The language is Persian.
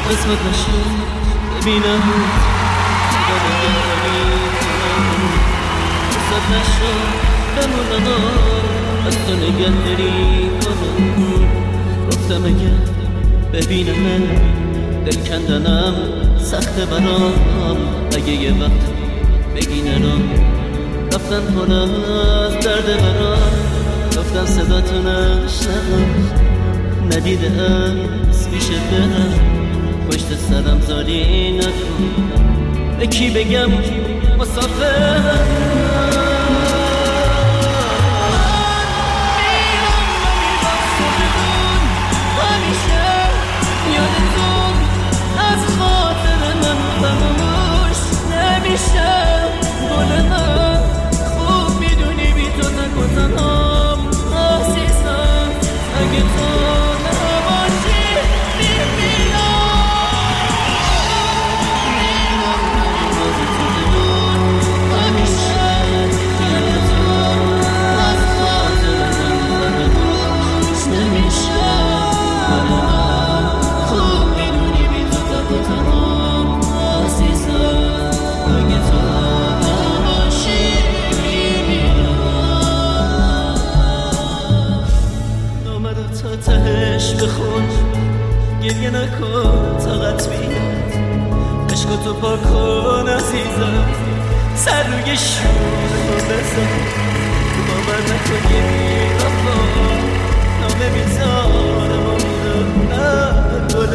قسمت نشد ببینم قسمت نشد بمونم از تو نگهداری کنم گفتم اگر ببینم دل کندنم سخت برام اگه یه وقت بگی نرام رفتن کنم از درد برام گفتم صداتو نشنوم ندیده از پیش برم پشت سرم زاری نکن به کی بگم مسافرم بخون گریه نکن طاقت بیاد عشقتو پاک کن عزیزم سر روی شور بزن باور نکن یه وفا نامه میذارم و میرم